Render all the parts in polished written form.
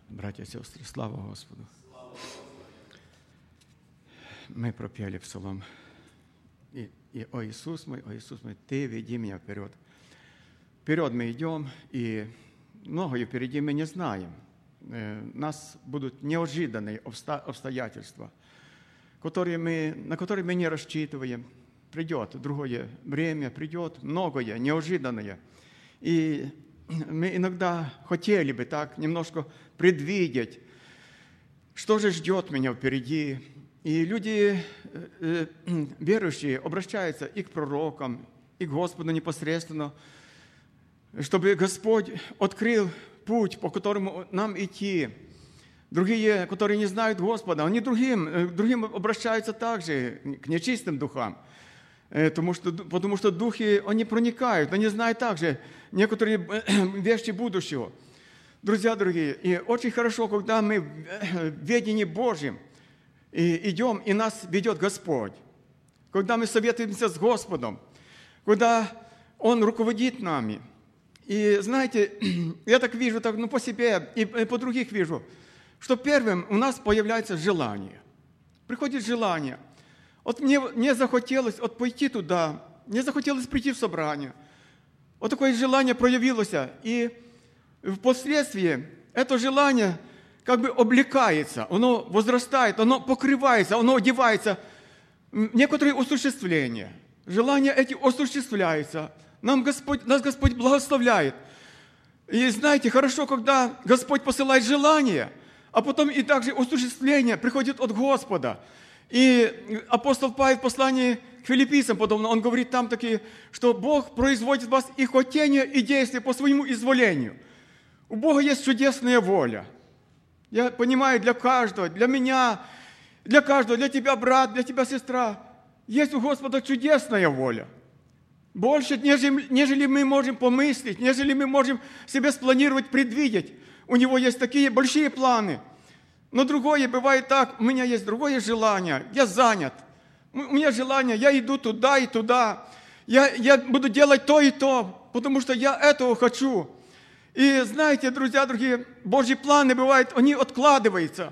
Братья и сестры, слава Господу! Мы пропели псалом. О Иисус мой, Ты веди меня вперед. Вперед мы идем, и многое впереди мы не знаем. Нас будут неожиданные обстоятельства, на которые мы не рассчитываем. Придет другое время, придет многое неожиданное. И мы иногда хотели бы так немножко предвидеть, что же ждет меня впереди. И люди, верующие, обращаются и к пророкам, и к Господу непосредственно, чтобы Господь открыл путь, по которому нам идти. Другие, которые не знают Господа, они другим обращаются также к нечистым духам. Потому что духи, они проникают, они знают также некоторые вещи будущего. Друзья дорогие, и очень хорошо, когда мы в ведении Божьем идем, и нас ведет Господь. Когда мы советуемся с Господом, когда Он руководит нами. И знаете, я так вижу, по себе и по других вижу, что первым у нас появляется желание. Приходит желание. Вот мне захотелось пойти туда, мне захотелось прийти в собрание. Вот такое желание проявилось, и впоследствии это желание как бы облекается, оно возрастает, оно покрывается, оно одевается в некоторые осуществления. Желания эти осуществляются. Нас Господь благословляет. И знаете, хорошо, когда Господь посылает желание, а потом и также осуществление приходит от Господа. И апостол Павел в послании к филиппийцам подобно, он говорит там такие, что Бог производит в вас и хотение, и действие по своему изволению. У Бога есть чудесная воля. Я понимаю, для каждого, для меня, для каждого, для тебя, брат, для тебя, сестра, есть у Господа чудесная воля. Больше, нежели мы можем помыслить, нежели мы можем себе спланировать, предвидеть. У Него есть такие большие планы. Но другое бывает так, у меня есть другое желание, я занят. У меня желание, я иду туда и туда. Я буду делать то и то, потому что я этого хочу. И знаете, друзья, другие, Божьи планы бывают, они откладываются.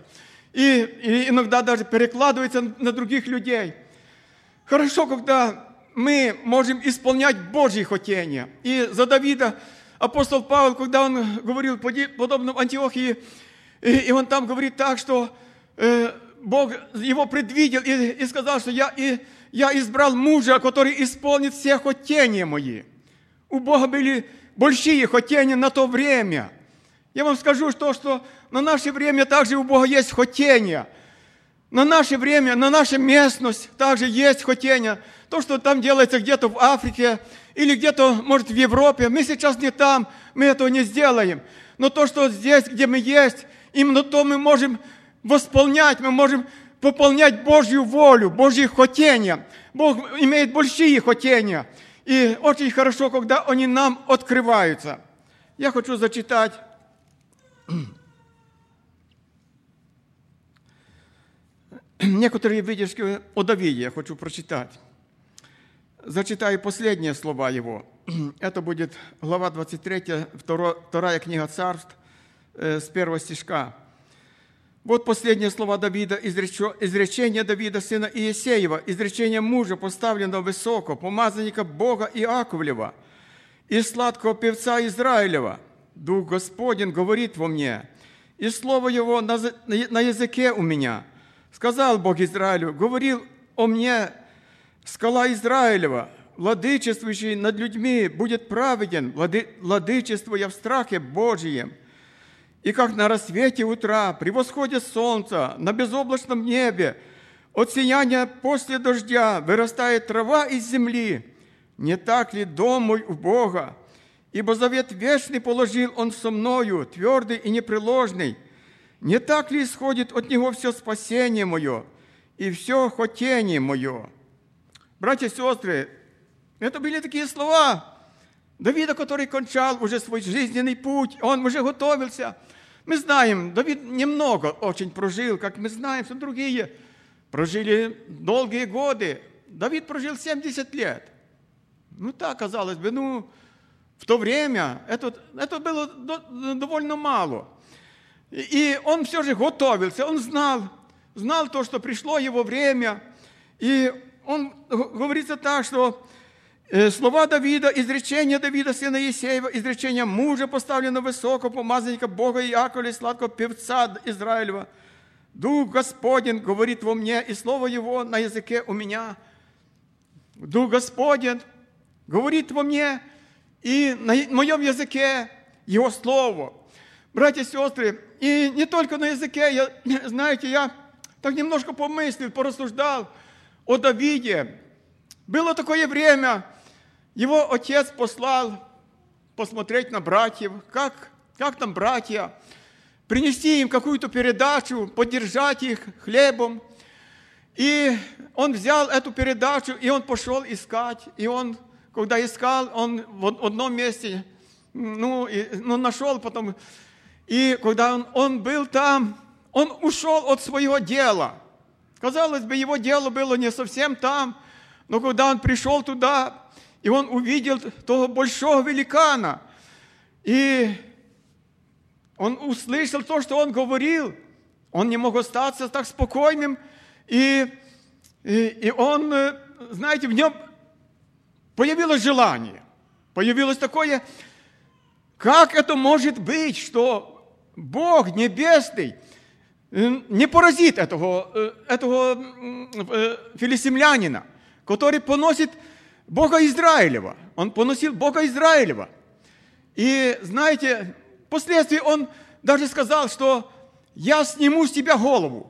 И иногда даже перекладываются на других людей. Хорошо, когда мы можем исполнять Божьи хотения. И за Давида апостол Павел, когда он говорил подобно в Антиохии, и он там говорит так, что Бог его предвидел и сказал, что я избрал мужа, который исполнит все хотения мои. У Бога были большие хотения на то время. Я вам скажу, что на наше время также у Бога есть хотения. На наше время, на нашу местность также есть хотения. То, что там делается где-то в Африке или где-то, может, в Европе, мы сейчас не там, мы этого не сделаем. Но то, что здесь, где мы есть, именно то мы можем восполнять, мы можем выполнять Божью волю, Божьи хотения. Бог имеет большие хотения. И очень хорошо, когда они нам открываются. Я хочу зачитать некоторые выдержки о Давиде, я хочу прочитать. Зачитаю последние слова его. Это будет глава 23, вторая книга Царств, с 1 стишка. Вот последние слова Давида, изречение Давида, сына Иесеева, изречение мужа, поставленного высоко, помазанника Бога Иаковлева и сладкого певца Израилева. Дух Господень говорит во мне, и слово его на языке у меня. Сказал Бог Израилю, говорил о мне скала Израилева, владычествующий над людьми будет праведен, владычествуя в страхе Божьем. И как на рассвете утра, при восходе солнца, на безоблачном небе, от сияния после дождя вырастает трава из земли. Не так ли дом мой у Бога? Ибо завет вечный положил Он со мною, твердый и непреложный. Не так ли исходит от Него все спасение мое и все хотение мое? Братья и сестры, это были такие слова Давида, который кончал уже свой жизненный путь, он уже готовился. Мы знаем, Давид немного очень прожил, как мы знаем, что другие прожили долгие годы. Давид прожил 70 лет. Так, казалось бы, в то время это было довольно мало. И он все же готовился, он знал то, что пришло его время. И он говорится так, что слова Давида, изречение Давида, сына Есеева, изречение мужа, поставленного высокого помазанника Бога Иакова, и сладкого певца Израилева. Дух Господень говорит во мне, и слово Его на языке у меня. Дух Господень говорит во мне, и на моем языке Его слово. Братья и сестры, и не только на языке, я так немножко помыслил, порассуждал о Давиде. Было такое время, его отец послал посмотреть на братьев, как там братья, принести им какую-то передачу, поддержать их хлебом. И он взял эту передачу, и он пошел искать. И он, когда искал, он в одном месте, нашел потом. И когда он был там, он ушел от своего дела. Казалось бы, его дело было не совсем там, но когда он пришел туда, и он увидел того большого великана, и он услышал то, что он говорил, он не мог остаться так спокойным, и он, знаете, в нем появилось желание, появилось такое, как это может быть, что Бог Небесный не поразит этого филистимлянина, который поносит Бога Израилева. Он поносил Бога Израилева. И, знаете, впоследствии он даже сказал, что я сниму с тебя голову.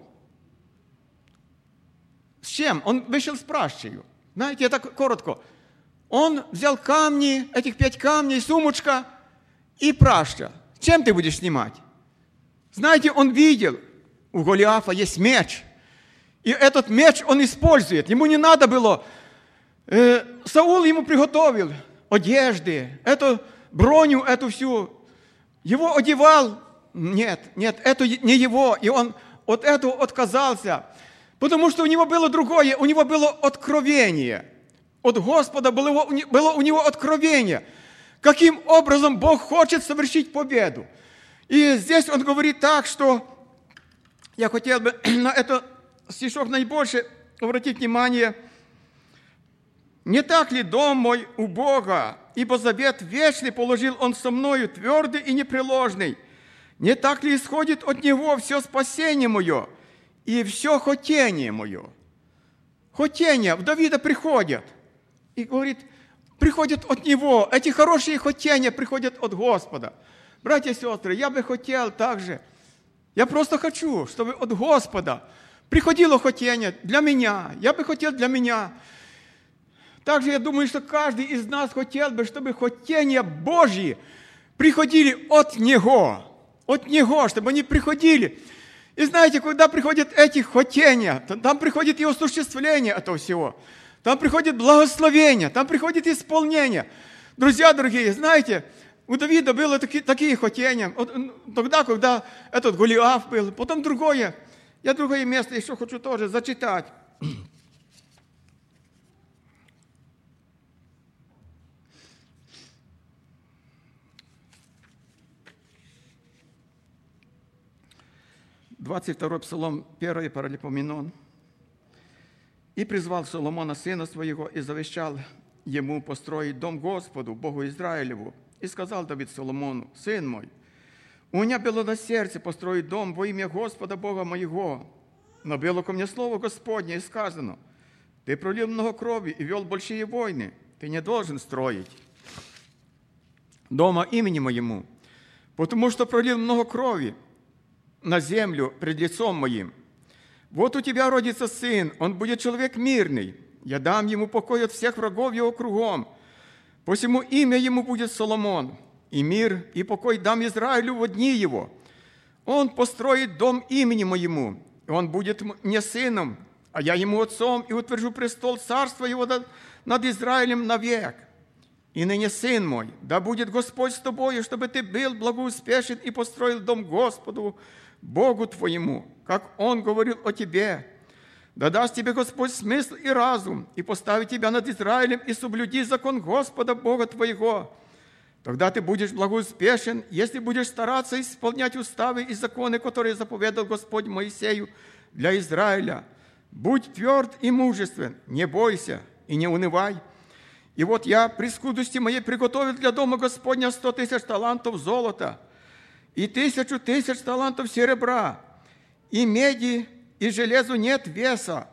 С чем? Он вышел с пращею. Знаете, это коротко. Он взял камни, этих 5 камней, сумочка и праща. Чем ты будешь снимать? Знаете, он видел, у Голиафа есть меч. И этот меч он использует. Ему не надо было. Саул ему приготовил одежды, эту броню, эту всю. Его одевал. Нет, это не его. И он от этого отказался. Потому что у него было другое. У него было откровение. От Господа было у него откровение. Каким образом Бог хочет совершить победу. И здесь он говорит так, что я хотел бы на этот стишок наибольше обратить внимание. «Не так ли дом мой у Бога, ибо завет вечный положил Он со мною, твердый и непреложный? Не так ли исходит от Него все спасение мое и все хотение мое?» Хотения в Давида приходят. И говорит, приходят от Него. Эти хорошие хотения приходят от Господа. Братья и сестры, я бы хотел также, я просто хочу, чтобы от Господа приходило хотение для меня. Я бы хотел для меня. Также я думаю, что каждый из нас хотел бы, чтобы хотения Божьи приходили от Него. От Него, чтобы они приходили. И знаете, когда приходят эти хотения, там приходит и осуществление этого всего. Там приходит благословение, там приходит исполнение. Друзья дорогие, знаете, у Давида было такие хотения. Тогда, когда этот Голиаф был, потом другое. Я другое место еще хочу тоже зачитать. «22-й Псалом, 1-й Паралипоменон. «И призвал Соломона, сына своего, и завещал ему построить дом Господу, Богу Израилеву. И сказал Давид Соломону, сын мой, у меня было на сердце построить дом во имя Господа Бога моего. Но было ко мне слово Господне, и сказано, ты пролил много крови и вел большие войны, ты не должен строить дома имени моему, потому что пролил много крови на землю пред лицом моим. Вот у тебя родится сын, он будет человек мирный, я дам ему покой от всех врагов его кругом. Посему имя ему будет Соломон, и мир, и покой дам Израилю во дни его. Он построит дом имени моему, и он будет мне сыном, а я ему отцом, и утвержу престол царства его над Израилем навек. И ныне, сын мой, да будет Господь с тобою, чтобы ты был благоуспешен и построил дом Господу, Богу твоему, как Он говорил о тебе. Да даст тебе Господь смысл и разум, и поставит тебя над Израилем, и соблюди закон Господа Бога твоего. Тогда ты будешь благоуспешен, если будешь стараться исполнять уставы и законы, которые заповедал Господь Моисею для Израиля. Будь тверд и мужествен, не бойся и не унывай. И вот я при скудости моей приготовил для дома Господня 100 000 талантов золота и 1000 000 талантов серебра, и меди и железу нет веса,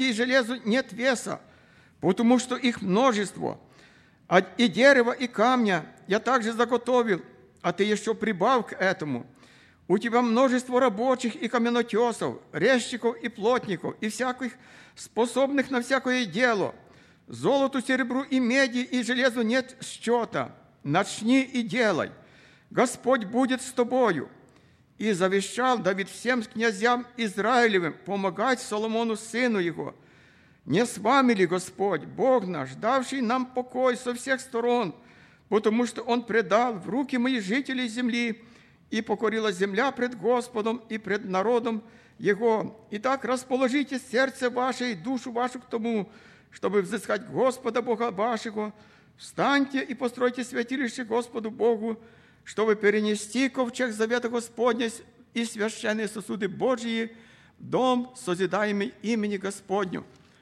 потому что их множество, и дерева, и камня я также заготовил, а ты еще прибавь к этому. У тебя множество рабочих и каменотесов, резчиков и плотников, и всяких способных на всякое дело. Золоту, серебру и меди и железу нет счета. Начни и делай. Господь будет с тобою. И завещал Давид всем князьям Израилевым помогать Соломону, сыну его. Не с вами ли Господь, Бог наш, давший нам покой со всех сторон, потому что Он предал в руки мои жителей земли, и покорила земля пред Господом и пред народом Его. Итак, расположите сердце ваше и душу вашу к тому, чтобы взыскать Господа Бога вашего. Встаньте и постройте святилище Господу Богу, чтобы перенести ковчег завета Господня и священные сосуды Божьи в дом, созидаемый имени Господню.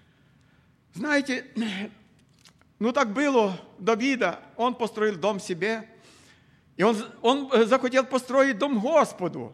Знаете, так было у Давида. Он построил дом себе, и он захотел построить дом Господу.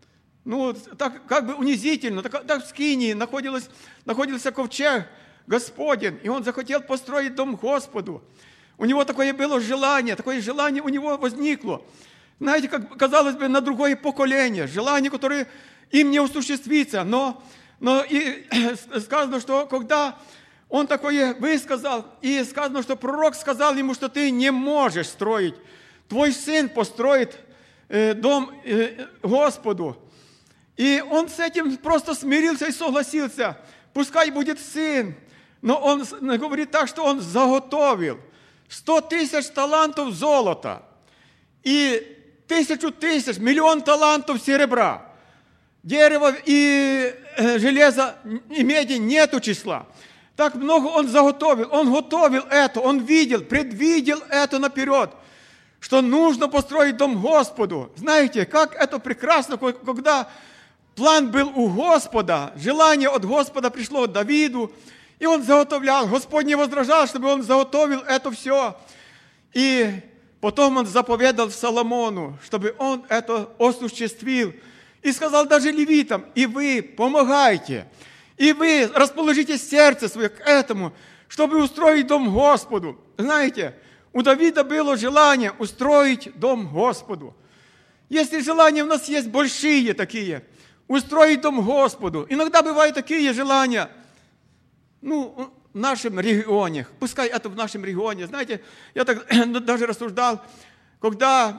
Так как бы унизительно, так в Скинии находился ковчег Господень, и он захотел построить дом Господу. У него такое желание у него возникло. Знаете, как казалось бы, на другое поколение, желание, которое им не осуществится. Но и сказано, что когда он такое высказал, и сказано, что пророк сказал ему, что ты не можешь строить. Твой сын построит дом Господу. И он с этим просто смирился и согласился. Пускай будет сын. Но он говорит так, что он заготовил 100 000 талантов золота и 1000 000, 1 000 000 талантов серебра. Дерева и железа и меди нету числа. Так много он заготовил. Он готовил это, он предвидел это наперед, что нужно построить дом Господу. Знаете, как это прекрасно, когда план был у Господа, желание от Господа пришло к Давиду, и он заготовлял. Господь не возражал, чтобы он заготовил это все. И потом он заповедал Соломону, чтобы он это осуществил. И сказал даже левитам: и вы помогайте, и вы расположите сердце свое к этому, чтобы устроить дом Господу. Знаете, у Давида было желание устроить дом Господу. Если желания у нас есть большие такие, устроить дом Господу. Иногда бывают такие желания, в нашем регионе, пускай это в нашем регионе. Знаете, я так даже рассуждал, когда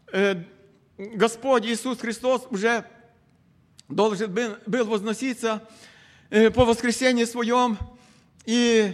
Господь Иисус Христос уже должен был возноситься по воскресенье своем, и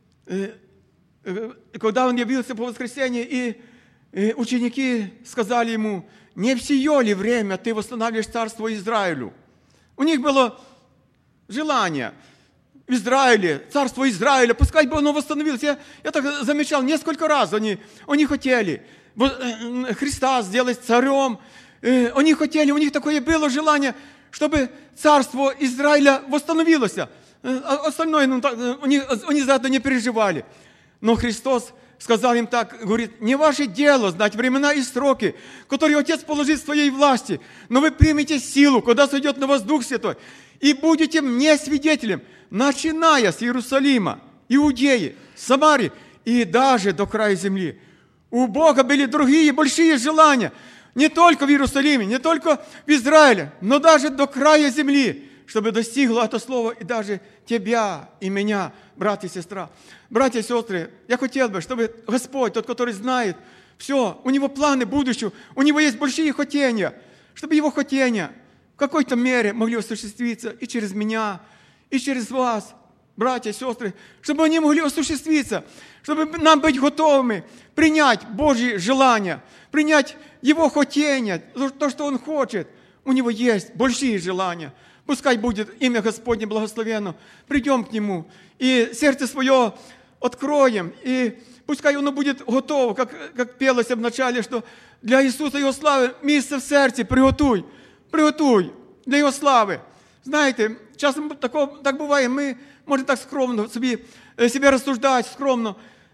когда Он явился по воскресенье, и ученики сказали Ему: не в сие ли время Ты восстанавливаешь царство Израилю? У них было желание в Израиле, царство Израиля, пускай бы оно восстановилось. Я так замечал, несколько раз они хотели Христа сделать царем. Они хотели, у них такое было желание, чтобы царство Израиля восстановилось. Остальное, они за это не переживали. Но Христос сказал им так, говорит: не ваше дело знать времена и сроки, которые Отец положит в своей власти, но вы примете силу, когда сойдет на вас Дух Святой, и будете мне свидетелем, начиная с Иерусалима, Иудеи, Самарии и даже до края земли. У Бога были другие большие желания, не только в Иерусалиме, не только в Израиле, но даже до края земли, чтобы достигло это слово и даже тебя и меня, брат и сестра. Братья и сестры, я хотел бы, чтобы Господь, тот, который знает все, у Него планы будущего, у Него есть большие хотения, чтобы Его хотения в какой-то мере могли осуществиться и через меня, и через вас, братья и сестры, чтобы они могли осуществиться, чтобы нам быть готовыми принять Божьи желания, принять Его хотения, то, что Он хочет. У Него есть большие желания. Пускай будет имя Господне благословенно. Придем к Нему и сердце свое откроем, и пускай оно будет готово, как пелось в начале, что для Ісуса Його слави місце в серці приготуй для Його слави. Знаєте, часом так буває, ми можемо так скромно себе розсуждати, скромно.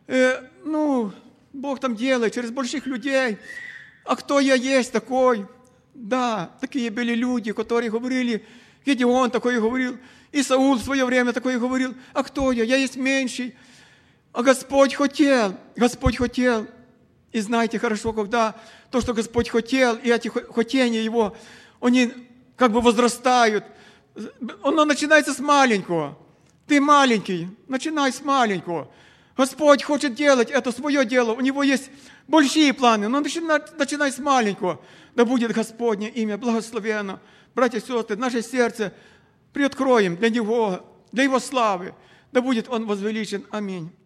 Бог там делает через больших людей. А кто я есть такой? Да, такие были люди, которые говорили, Гедеон такой говорил, и Саул в свое время такой говорил, а кто я? Я есть меньший. А Господь хотел. И знаете хорошо, когда то, что Господь хотел, и эти хотения Его, они как бы возрастают. Оно начинается с маленького. Ты маленький, начинай с маленького. Господь хочет делать это свое дело, у Него есть большие планы, но начинай с маленького. Да будет Господне имя благословенно. Братья и сестры, наше сердце приоткроем для Него, для Его славы. Да будет Он возвеличен. Аминь.